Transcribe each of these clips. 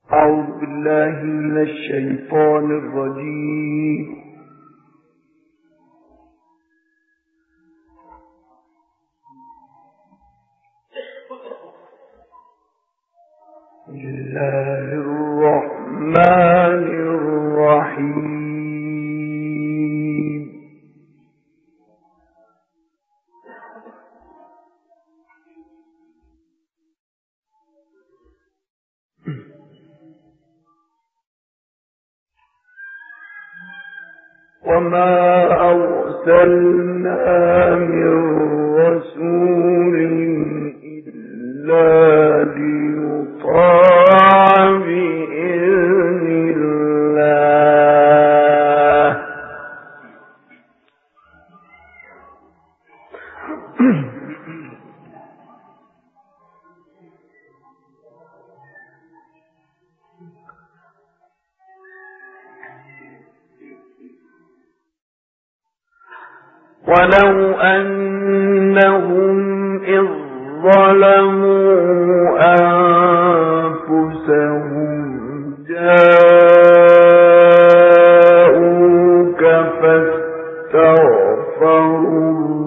أعوذ بالله من الشيطان الرجيم. بسم الله الرحمن الرحيم. وما أرسلنا من رسول إلا ليطاع بإذن الله. ولو أنهم إذ ظلموا أنفسهم جاءوك فاستغفروا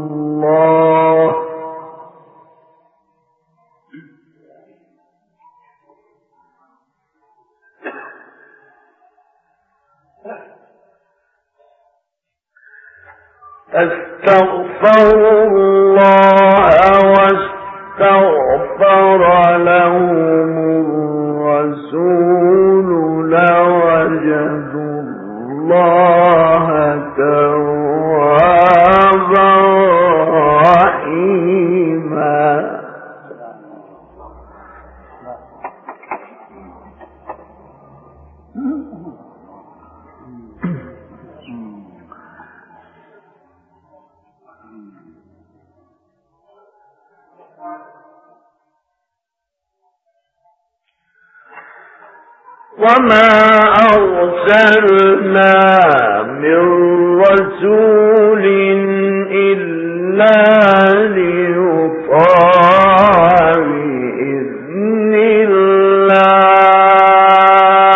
الله واستغفر لهم الرسول لوجدوا الله توابا رحيما. وما أرسلنا من رسول إلا ليطاع بإذن الله.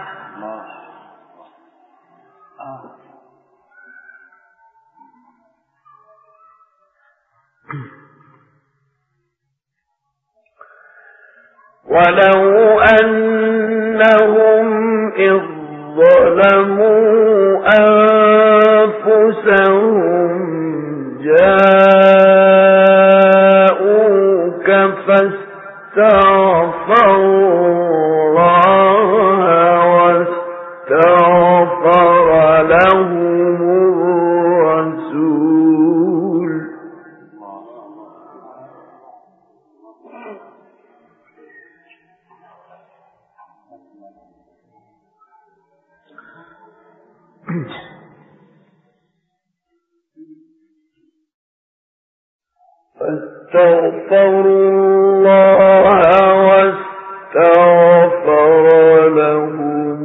ولو أنهم إذ ظلموا أنفسهم جاءوك فاستغفروا الله واستغفر لهم الرسول فاستغفروا الله واستغفر لهم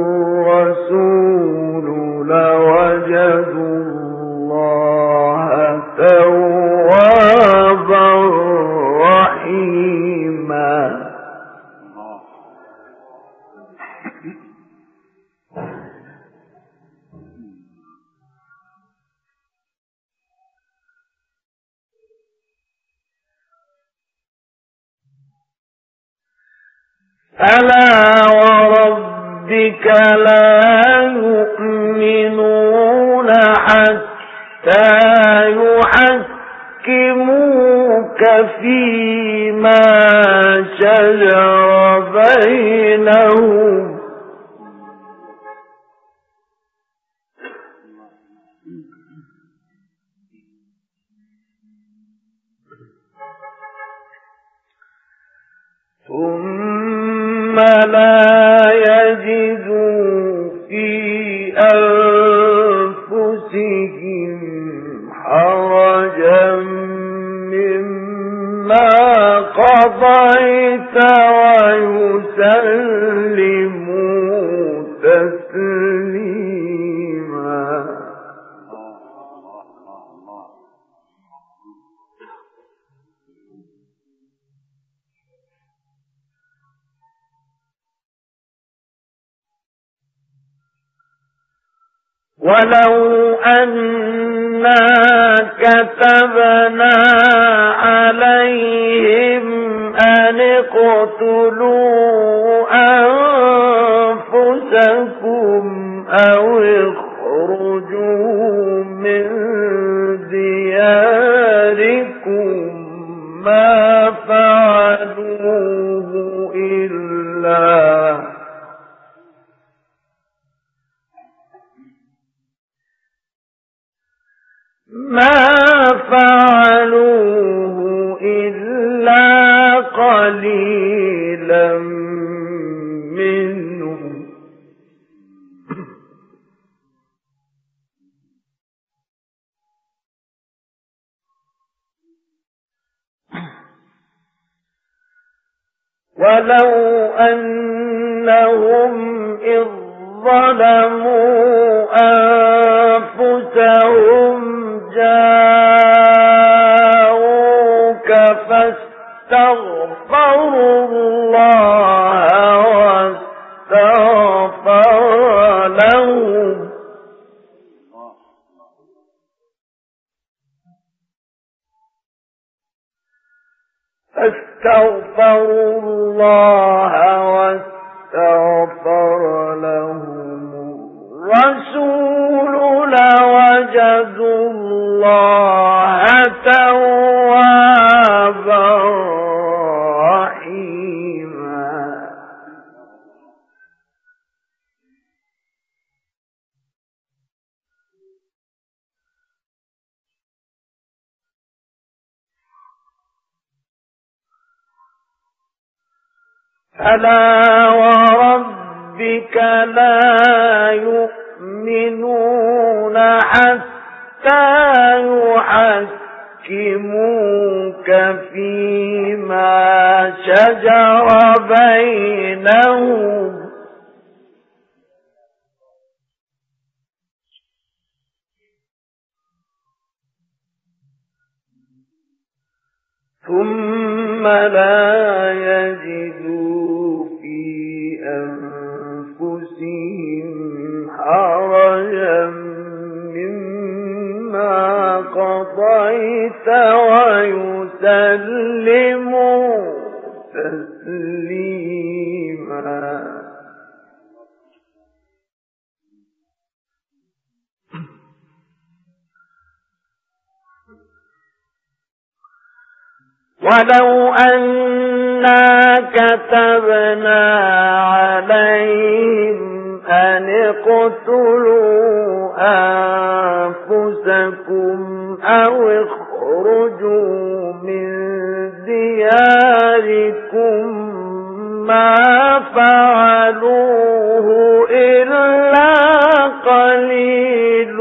الرسول لوجدوا الله توابا رحيما. ألا وربك لا يؤمنون حتى يحكموك فيما شجر بينهم ثم لا يجدوا في أنفسهم حرجا مما قضيت ويسلموا تسليما. ولو أنا كتبنا عليهم أن اقتلوا أنفسكم أو اخرجوا من دياركم ما فعلوه إلا قليلا منهم. ولو أنهم إذ ظلموا أنفسهم جاءوك فاستغفروا الله واستغفر لهم الرسول لوجدوا الله توابا رحيما. فلا وربك لا يؤمنون حتى يحكموك فيما شجر بينهم ثم لا يجدوا في أنفسهم حرجا مما قضيت ويسلموا تسليما. ولو أنا كتبنا عليهم أن اقتلوا أنفسكم أو اخرجوا من دياركم ما فعلوه إلا قليل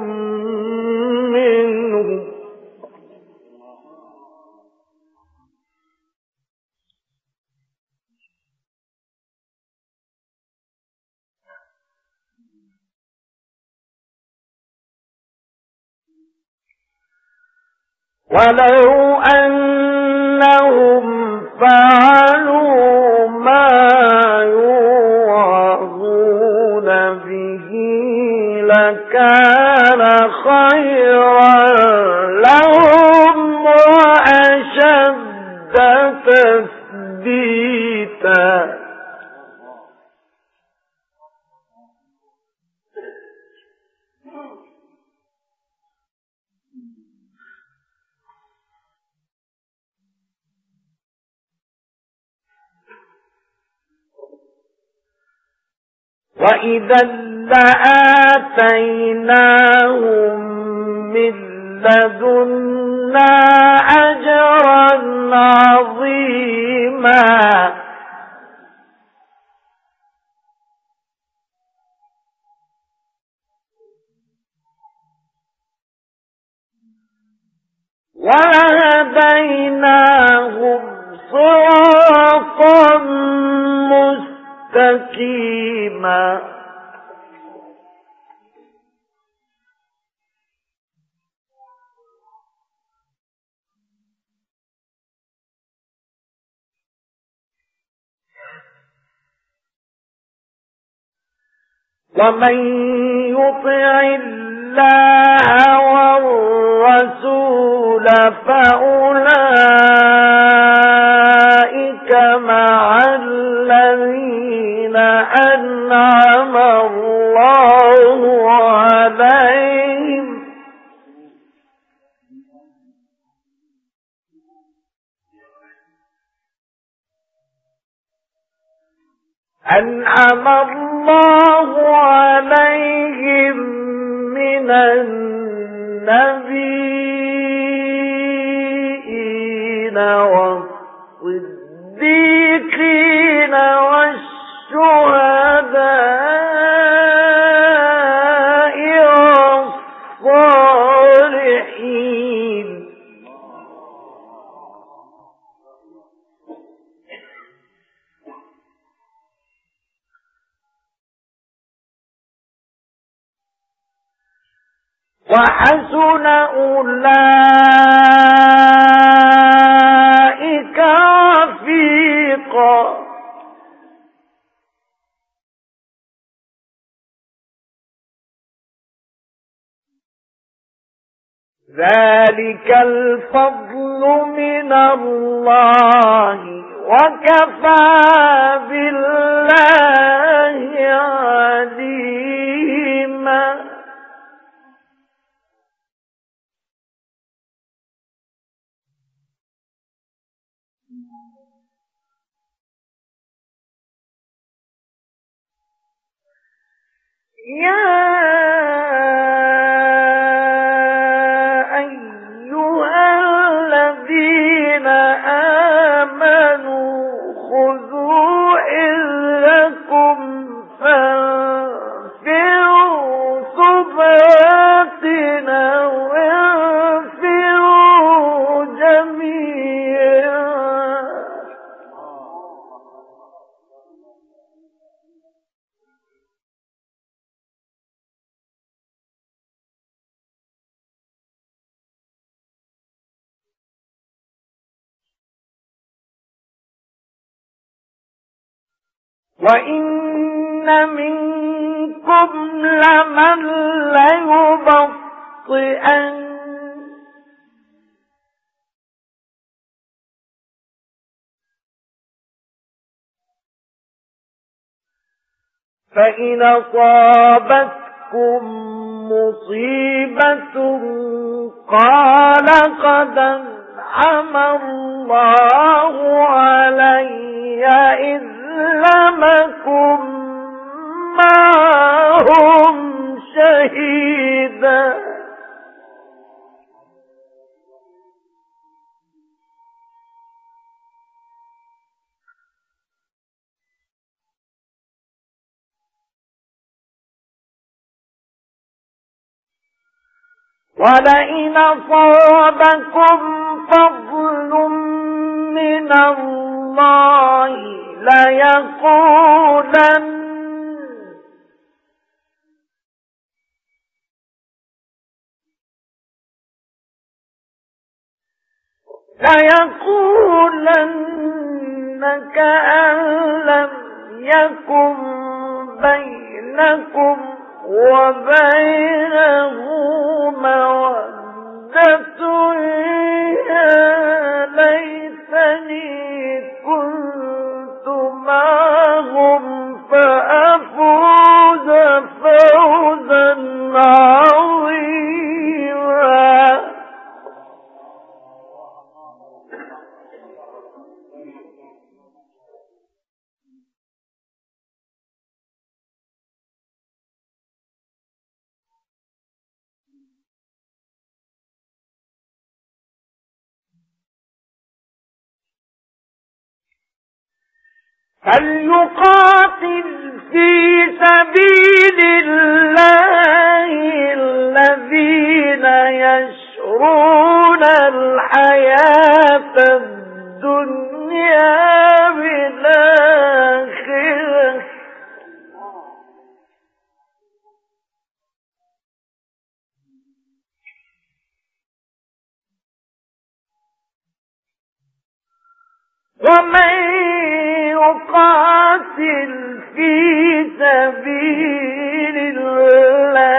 منهم. ولو أنهم فعلوا ما يوعظون به لكان خيرا لهم وأشد تثبيتا. وإذا لآتيناهم من لدنا أجرا عظيما. وهديناهم صراطا مستقيما. ومن يطع الله والرسول فأولئك مع الذين أنعم الله عليهم من النبيين والصديقين والشهداء والصالحين وحسن أولئك رفيقا ذلك الفضل من الله وكفى بالله عليما يا أيها الذين آمنوا خذوا حذركم فانفروا ثبات أو انفروا جميعا وإن منكم لمن ليبطئن فإن أصابتكم مصيبة قال قد أنعم الله علي إذ لم أكن معهم شهيدا ولئن أصابكم فضل من الله ليقولن كأن لم يكن بينكم وبينه مودة يا ليتني كنت معهم فأفوز فوزا عظيما فليقاتل في سبيل الله الذين يشرون الحياة الدنيا بالآخرة ومن يقاتل في سبيل الله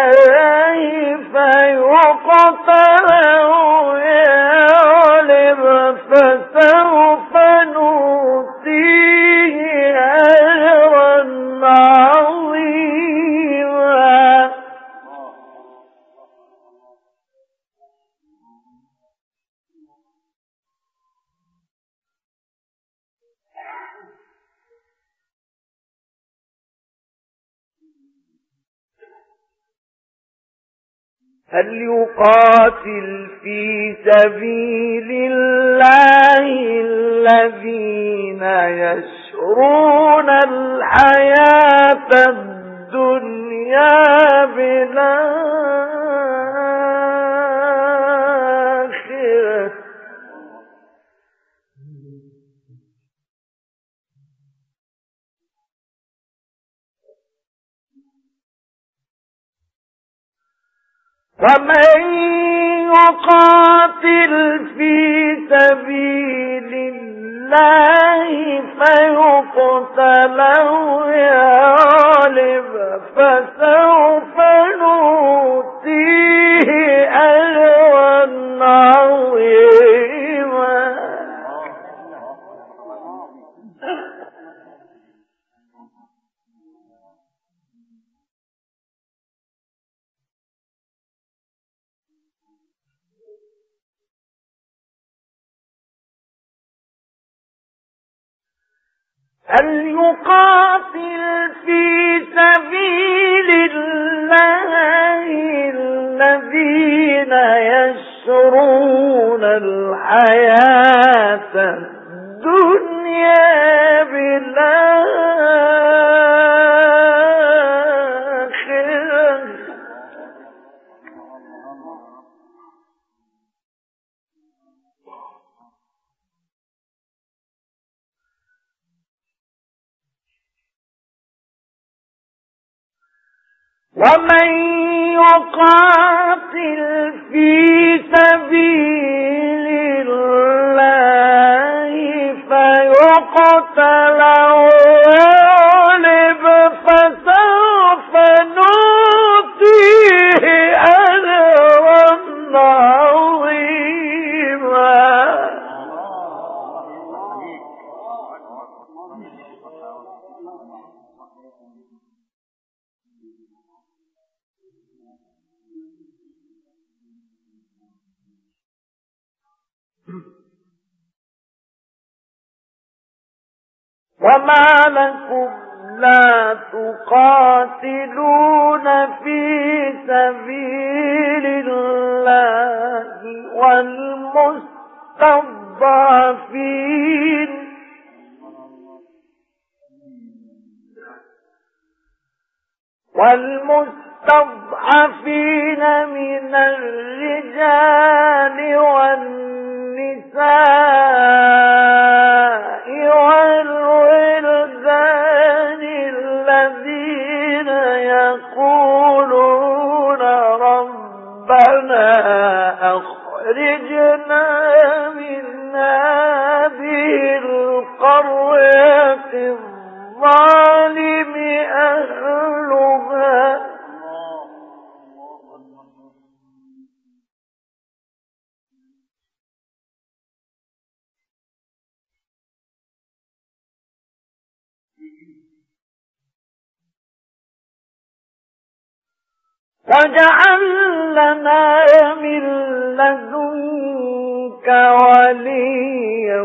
فليقاتل في سبيل الله الذين يشرون الحياة الدنيا بالآخرة ومن يقاتل في سبيل الله فيقتل أو يغلب فسوف نؤتيه أجرا عظيما. فليقاتل في سبيل الله الذين يشرون الحياة الدنيا بالآخرة ومن يقاتل في سبيل الله فيقتل أو يغلب فسوف نؤتيه أجرا عظيما. وما لكم لا تقاتلون في سبيل الله والمستضعفين من الرجال والنساء والولدان الذين يقولون ربنا أخرجنا من هذه القرية الظالم أهلها واجعل لنا من لدنك وليا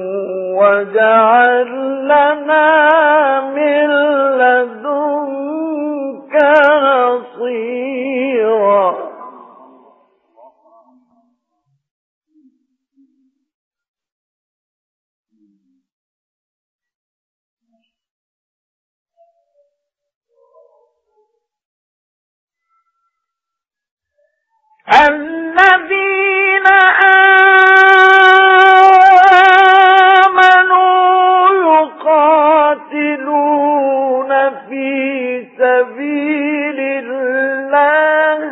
واجعل لنا من لدنك نصيرا. الذين آمنوا يقاتلون في سبيل الله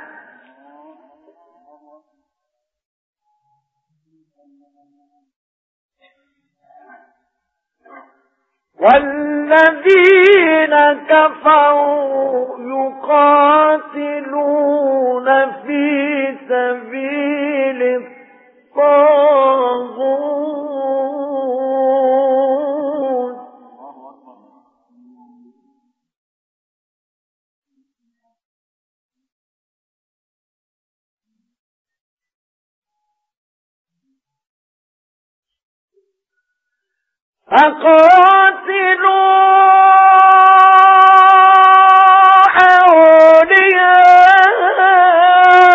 والذين كفروا يقاتلون في سبيل الطاغوت فقاتلوا أولياء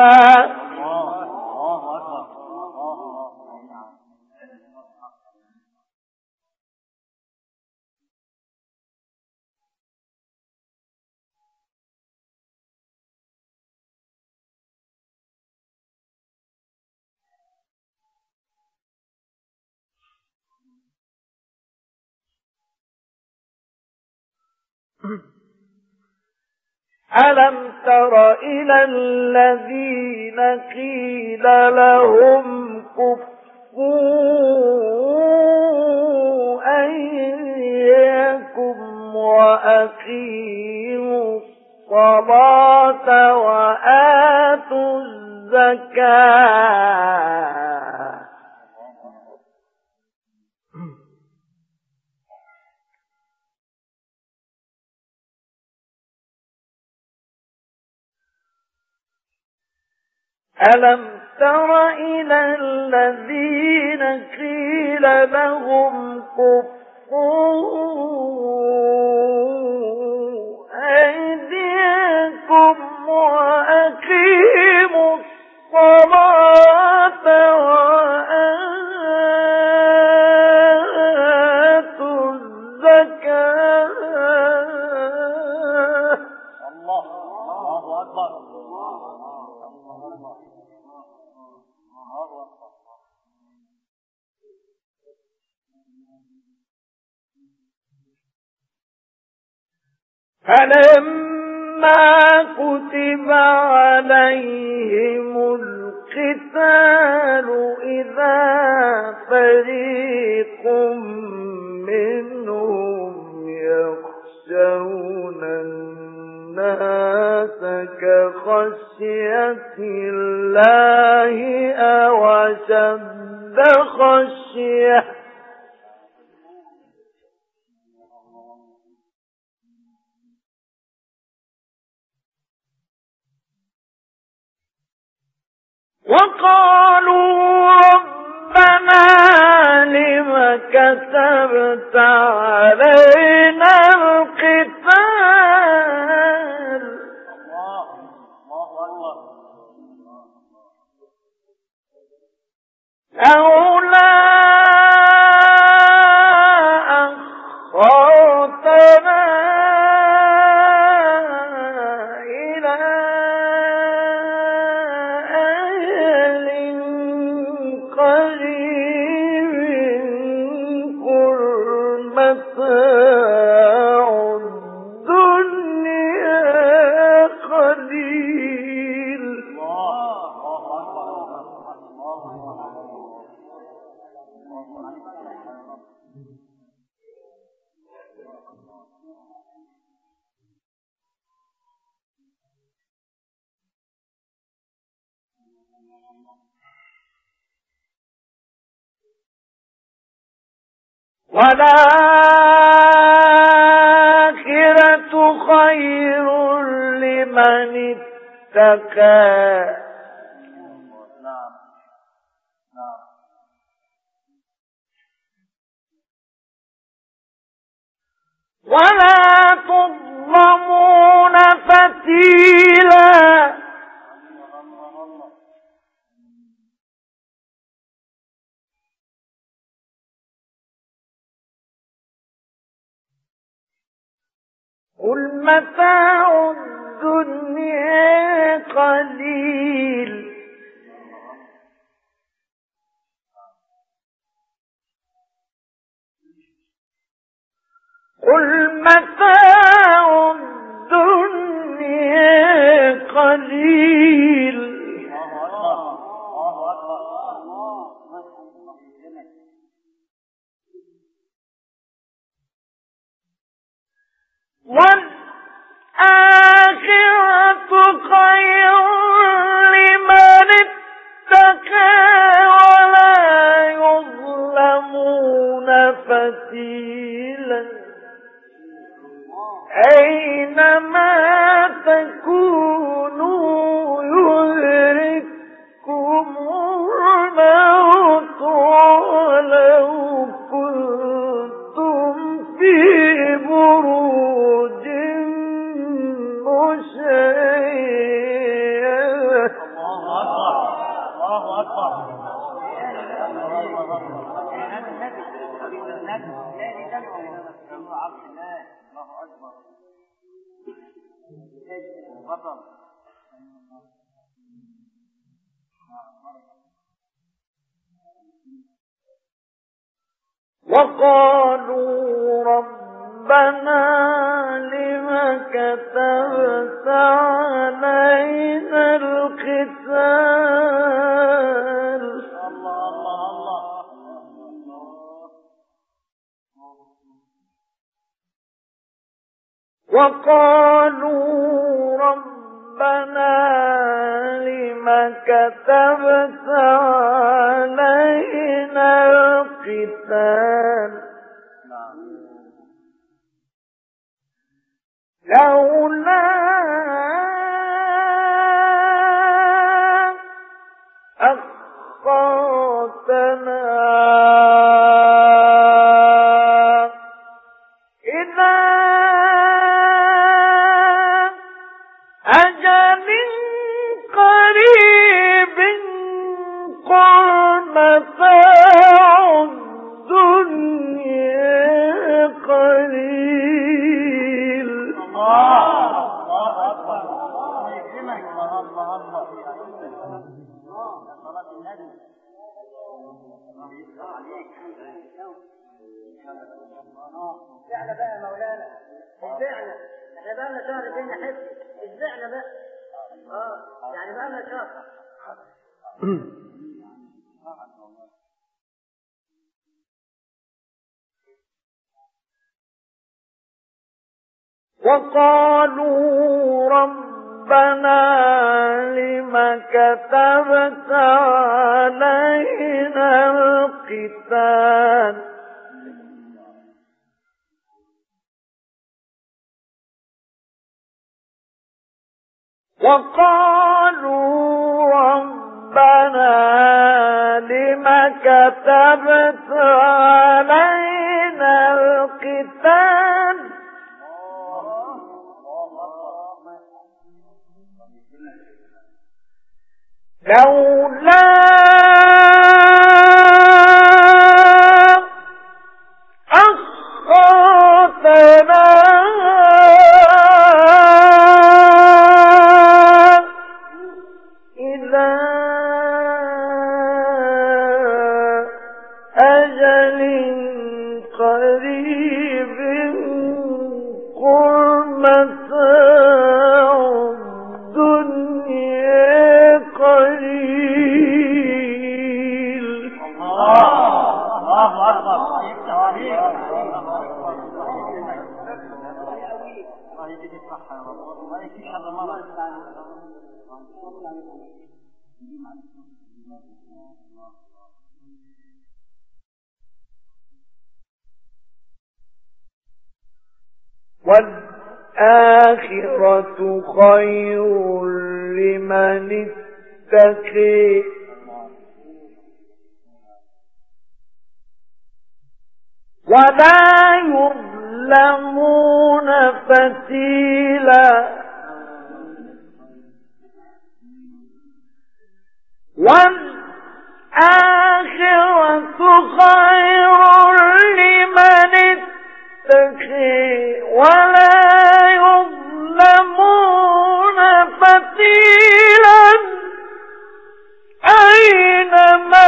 ألم تر إلى الذين قيل لهم كفوا أيديكم وأقيموا الصلاة وآتوا الزكاة ألم تر إلى الذين قيل لهم كفوا أيديكم وأقيموا الصلاة وآتوا الزكاة الله أكبر. فلما كتب عليهم القتال إذا فريق منهم يخشون الناس كخشية الله أو أشد خشية وقالوا ربنا لم كتبت علينا القتال لولا أخرتنا إلى أجل قريب قل متاع الدنيا قليل والآخرة خير لمن اتقى ولا تظلمون فتيلا قل متاع الدنيا قليل قل متاع الدنيا قليل والآخرة خير لمن اتقى ولا يظلمون فتيلا أينما تكونوا يدرككم الموت ولو كنتم في بروج مشيدة وقالوا ربنا لم كتبت علينا القتال وقالوا ربنا لم كتبت علينا القتال لولا أخرتنا إلى أجل قريب قل متاع الدنيا قليل. الله أكبر. الله يكرمك. الله صلاة النبي. الله يفتح عليك. اشبعنا بقى يا مولانا، اشبعنا. احنا بقى لنا شهر بينا حفظ، اشبعنا بقى. يعني بقى لنا شهر. وقالوا ربنا لم كتبت علينا القتال وقالوا ربنا لم كتبت علينا القتال لولا أخرتنا إلى أجل قريب قل متاع الدنيا قليل. الله أكبر. يفتح عليك. الله يديك الصحة يا رب. الله يكفيك شر المرض. والآخرة خير لمن اتقي ولا يظلمون فتيلا والآخرة خير لمن اتقي ولا يظلمون فتيلا أينما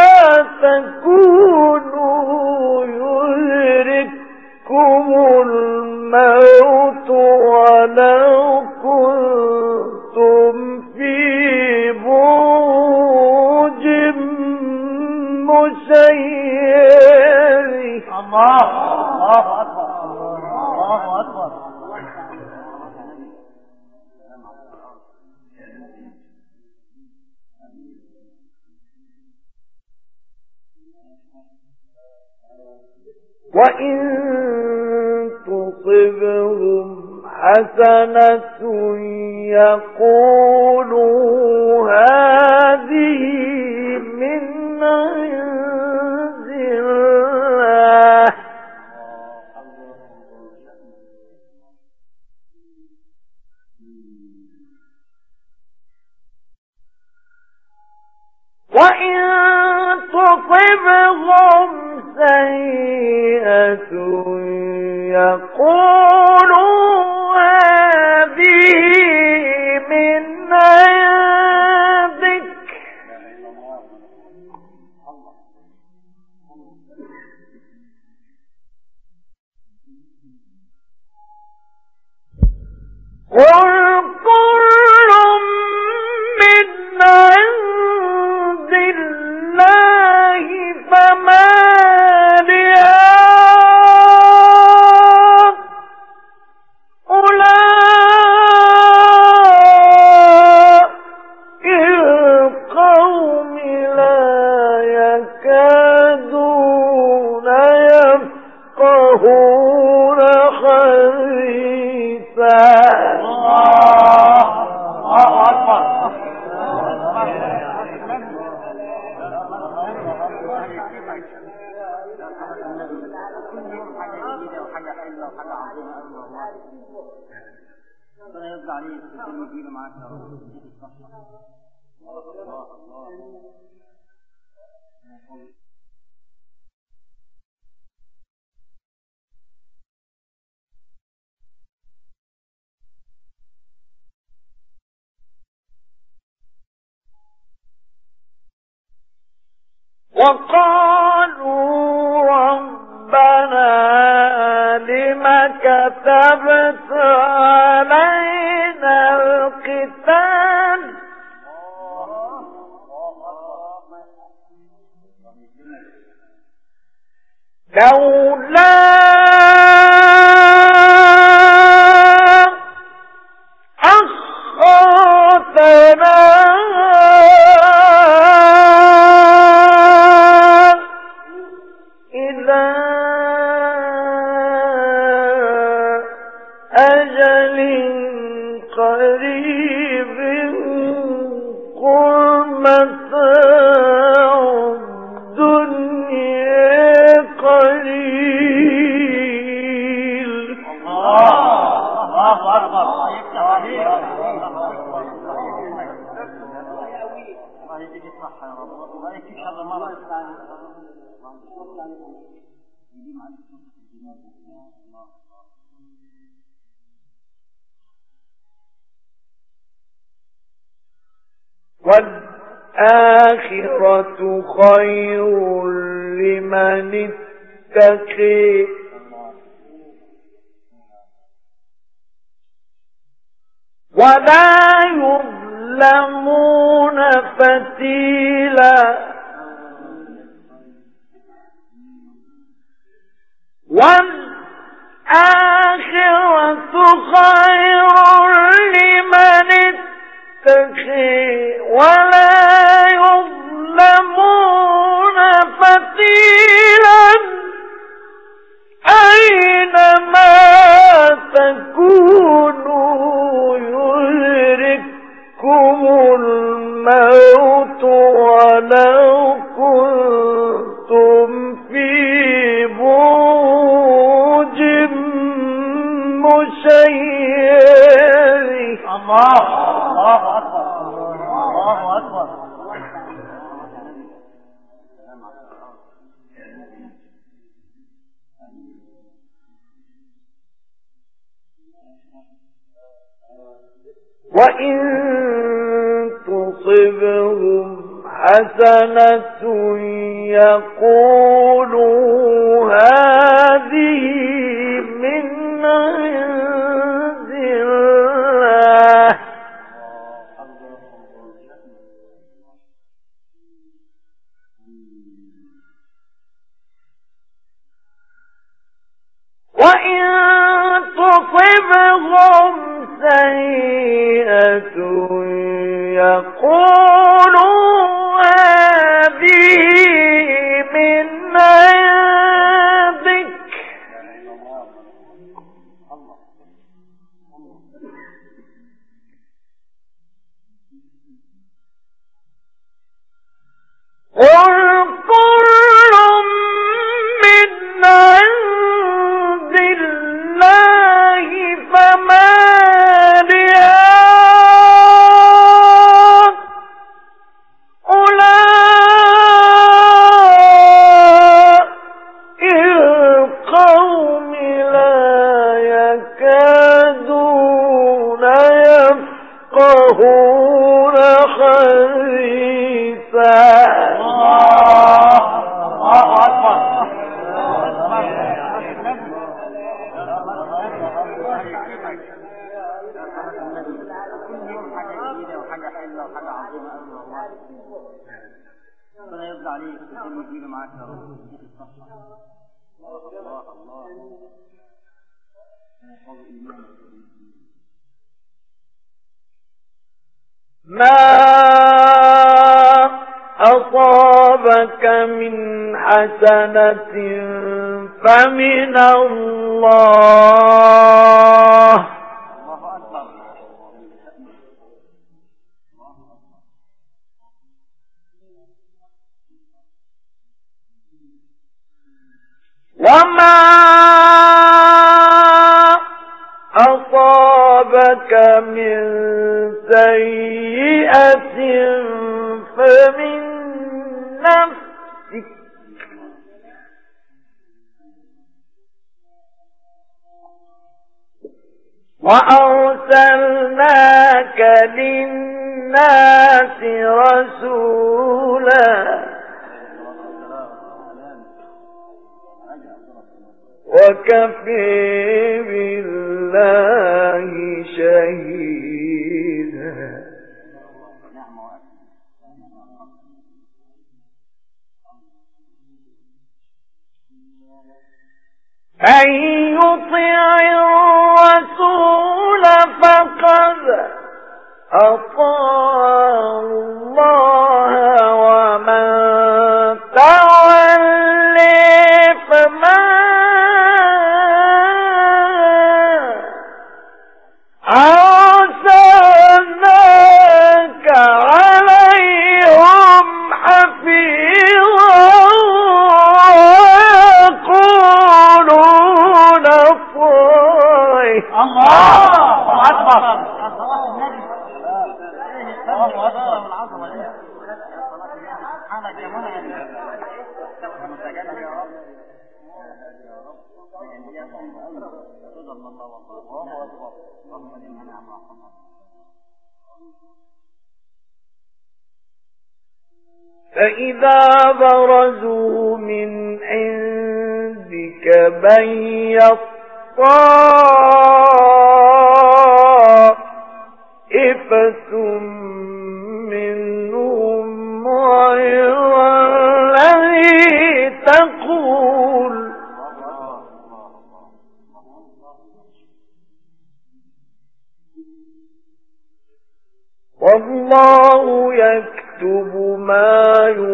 تكونوا يدرككم الموت ولو كنتم في بروج مشيدة. الله أكبر. الله أكبر. وإن تصبهم حسنة يقولوا هذه من عند الله وإن تصبهم سيئة يقول ربنا يرضى عليك ويجينا معاك يا رب. الله وقالوا ربنا لم كتبت علينا القتال لولا أخرتنا إلى أجل قريب قل متاع الدنيا قليل. الله أكبر. الله يديك الصحة يا رب. الله يكفيك شر المرض. والآخرة خير لمن اتقي ولا يظلمون فتيلا. والآخرة خير لمن اتقي ولا يظلمون فتيلا. أينما تكونوا يدرككم الموت ولو كنتم في بروج مشيدة. الله أكبر. الله أكبر. وإن تصبهم حسنة يقولوا هذه من عند الله وإن تصبهم سيئة يقولوا هذه من عندك قل كل من عند الله فما يفقهون حديثا. الله أكبر. كل يوم حاجة جديدة وحاجة حلوة وحاجة عظيمة أوي والله. ربنا يرضى عليك ويجينا معاك يا رب. ما أصابك من حسنة فمن الله وما أصابك من سيئة فمن نفسك وأرسلناك للناس رسولا وكفى بالله شهيدا. أن يطع الرسول فقد أطاع الله ومن تولي فما أرسلناك عليهم حفيظا ويقولون طاعة. الله أكبر. فإذا برزوا من عندك بيت طائفة منهم غير الذي تقول والله يكتب ما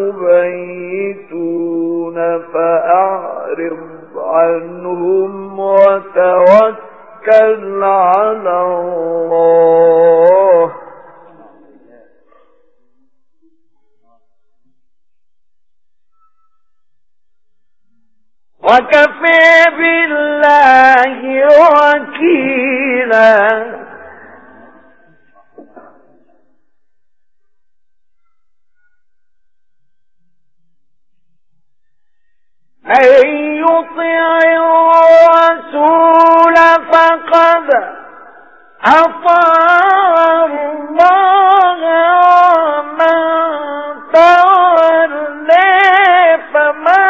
يبيتون فأعرض عنهم وتوكل على الله وكفى بالله وكيلا. أن يطع الرسول فقد أطاع الله ومن تولي فما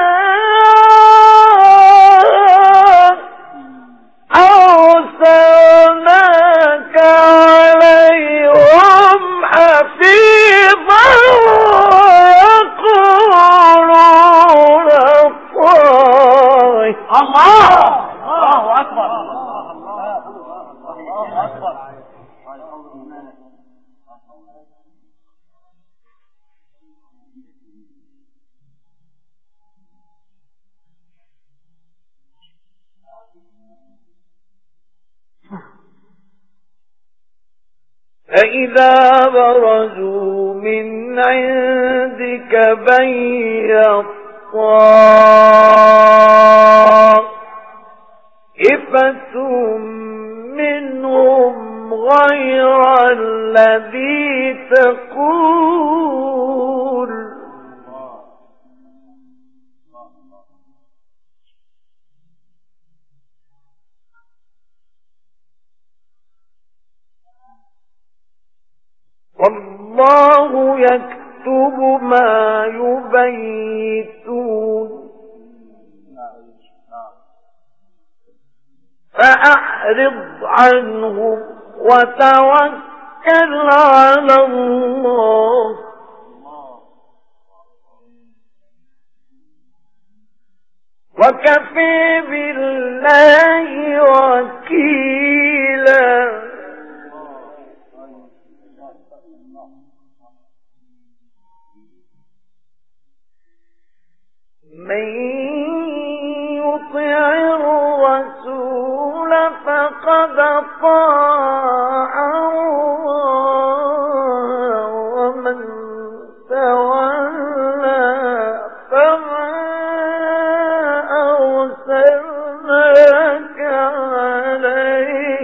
أرسلناك عليهم حفيظا ويقولون الله أكبر. الله أكبر. فإذا برزوا من عندك بيت طائفة منهم غير الذي تقول والله يكتب ما يبيتون فأعرض عنهم وتوكل على الله وكفى بالله وكيلا. من يطع الرسول فقد أطاع الله ومن تولى فما أرسلناك عليهم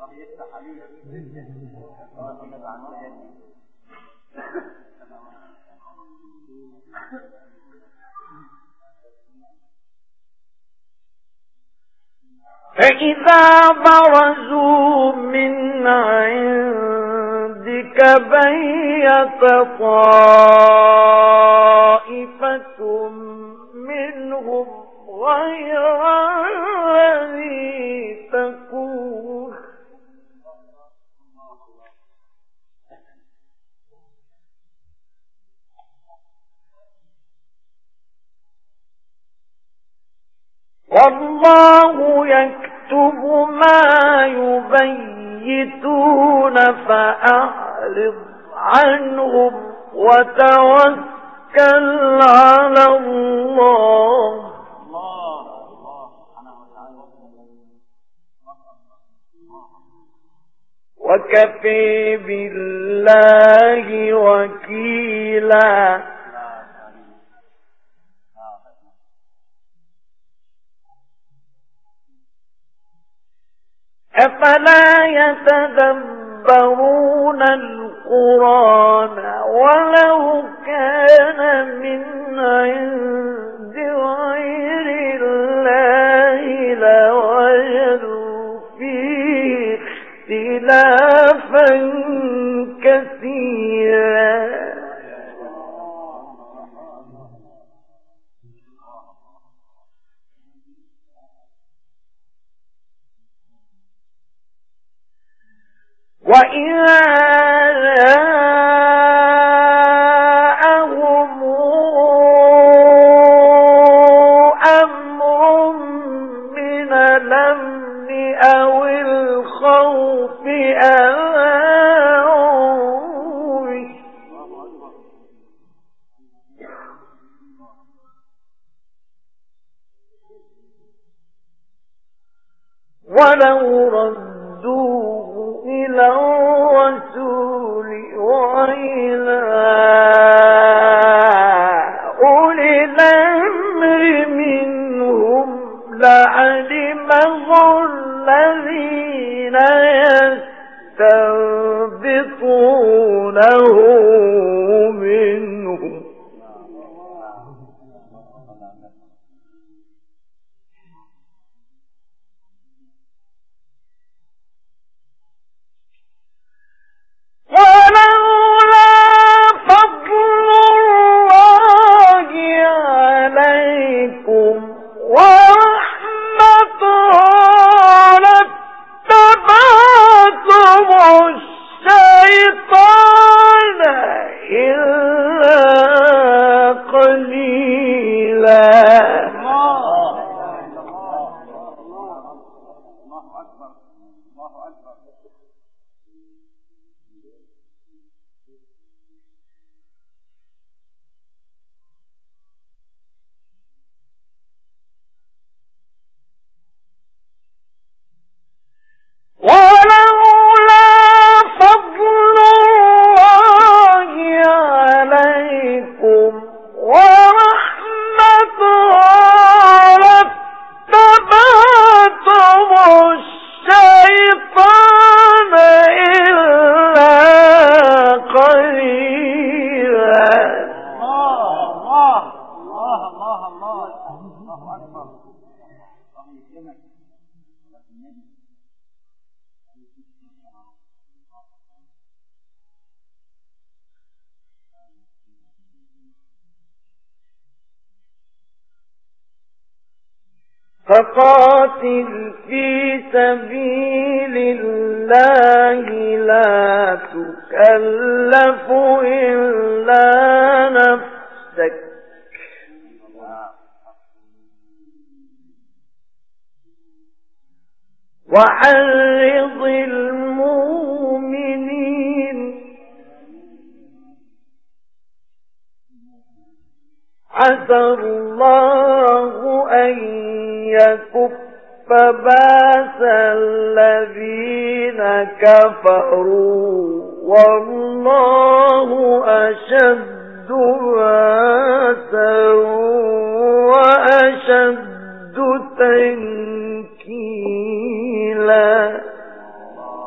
فإذا برزوا من عندك بيت طائفة منهم غير الذي تقول والله يكتب ما يبيتون فأعرض عنهم وتوكل على الله وكفى بالله وكيلا أفلا يتدبرون القرآن ولو كان من عند غير الله لوجدوا فيه اختلافا كثيرا وإذا جاءهم أمر من الأمن أو الخوف أذاعوا به ولو ردوه إلى الرسول وإلى أولي الأمر منهم لعلمه الذين يستنبطونه منهم ولولا فضل الله عليكم ورحمته لاتبعتم الشيطان إلا قليلا ولولا فضل الله عليكم ورحمته لاتبعتم الشيطان إلا قليلا فقاتل في سبيل الله لا تكلف إلا نفسك وحرض المؤمنين عسى الله أن يكف بأس الذين كفروا والله أشد بأسا وأشد تنكيلا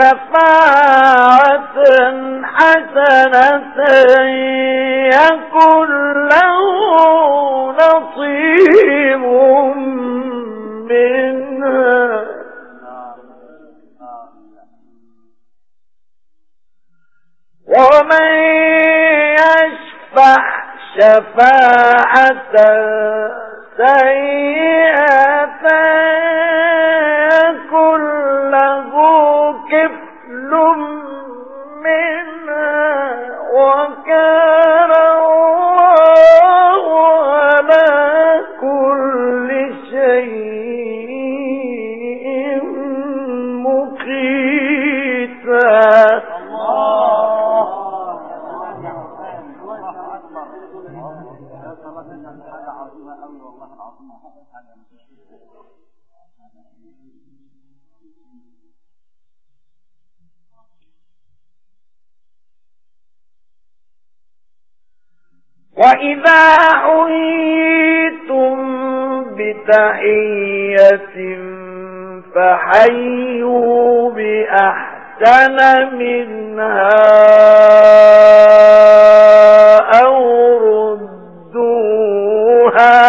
شفاعة حسنة يكن له نصيب منها ومن يشفع شفاعة سيئة يكن له كفل منها وكان الله على كل شيء مقيتا. وَإِذَا حُيِّيتُم بِتَحِيَّةٍ فَحَيُّوا بِأَحْسَنَ مِنْهَا أَوْ رُدُّوهَا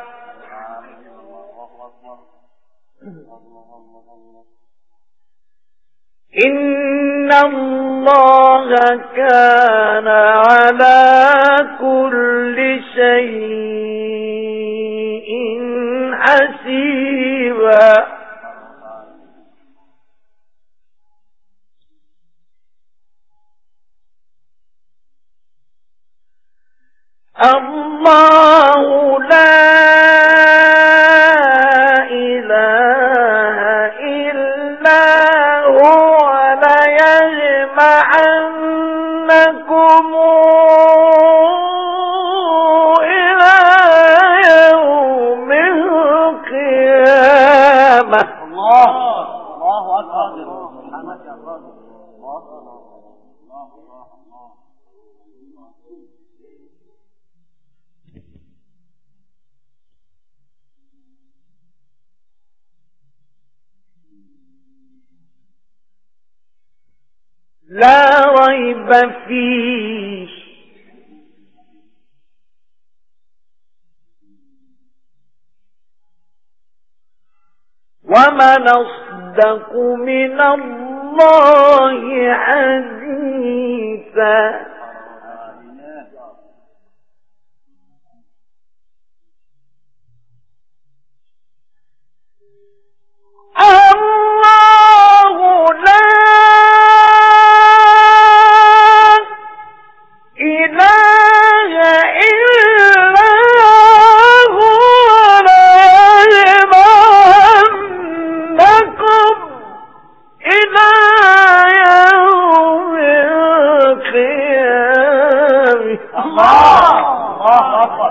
إِنَّ اللَّهَ كَانَ عَلَى كُلِّ شَيْءٍ حَسِيبًا. الله لا إله إلا هو ليجمعنكم إلى يوم القيامة. الله أكبر. لا ريب فيه ومن أصدق من الله حديثا. الله لا إله إلا هو ليجمعنكم إلى يوم القيامة. الله أكبر.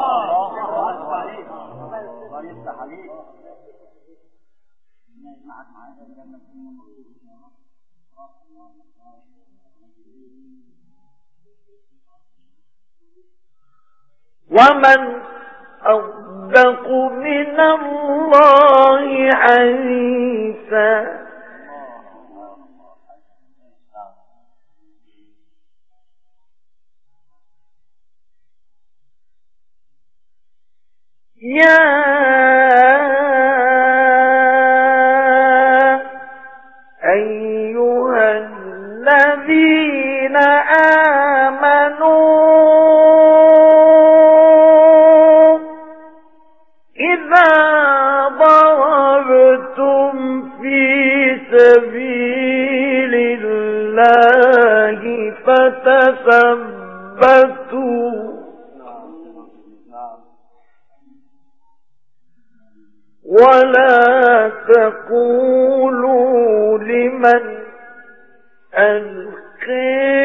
ومن أصدق من الله حديثا. يا أيها الذين آمنوا إذا ضربتم في سبيل الله فتثبتوا ولا تقولوا لمن ألقي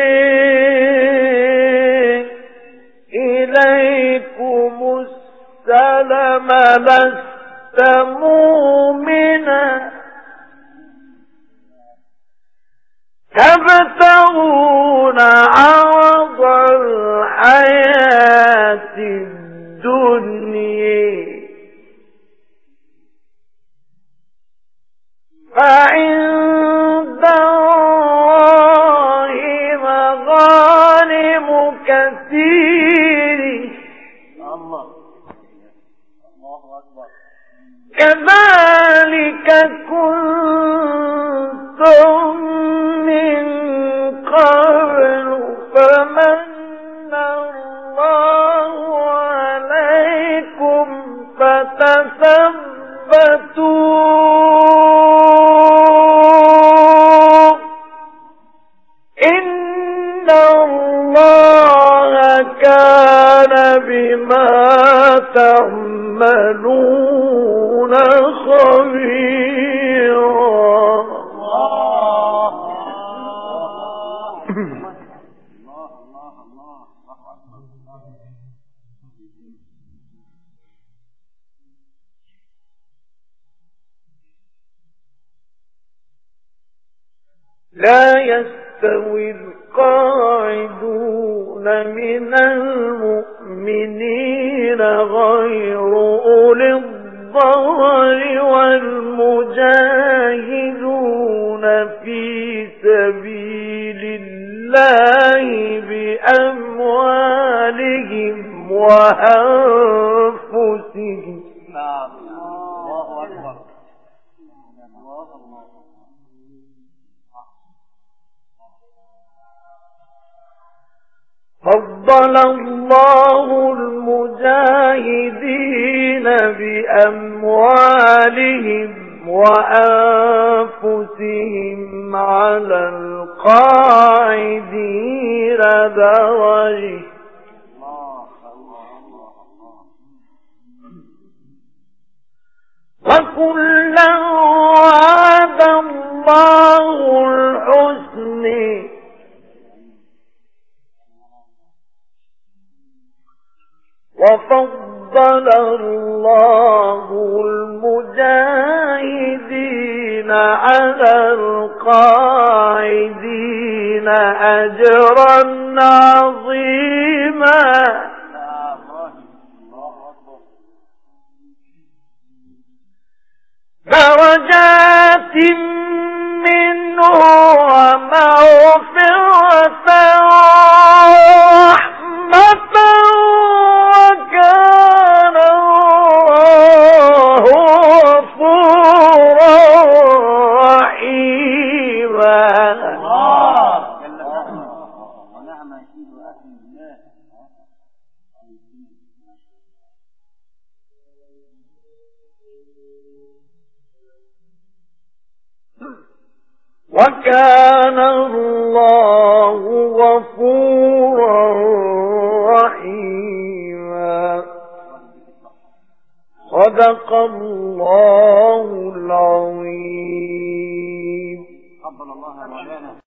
إليكم السلام لست مؤمنا تبتغون عرض الحياة الدنيا فعند الله كان بما تعملون خبيرا. لا يستوي القاعدون من المؤمنين غير أولي الضرر والمجاهدون في سبيل الله بأموالهم وأنفسهم. الله أكبر. فضل الله المجاهدين بأموالهم وأنفسهم على القاعدين درجة. وكلا وعد الله الحسن وفضل الله المجاهدين على القاعدين أجرا عظيما. درجات منه ومغفرة ورحمة وكان الله غفورا رحيما. وكان الله غفورا رحيما. صدق الله العظيم. قبل الله مولانا.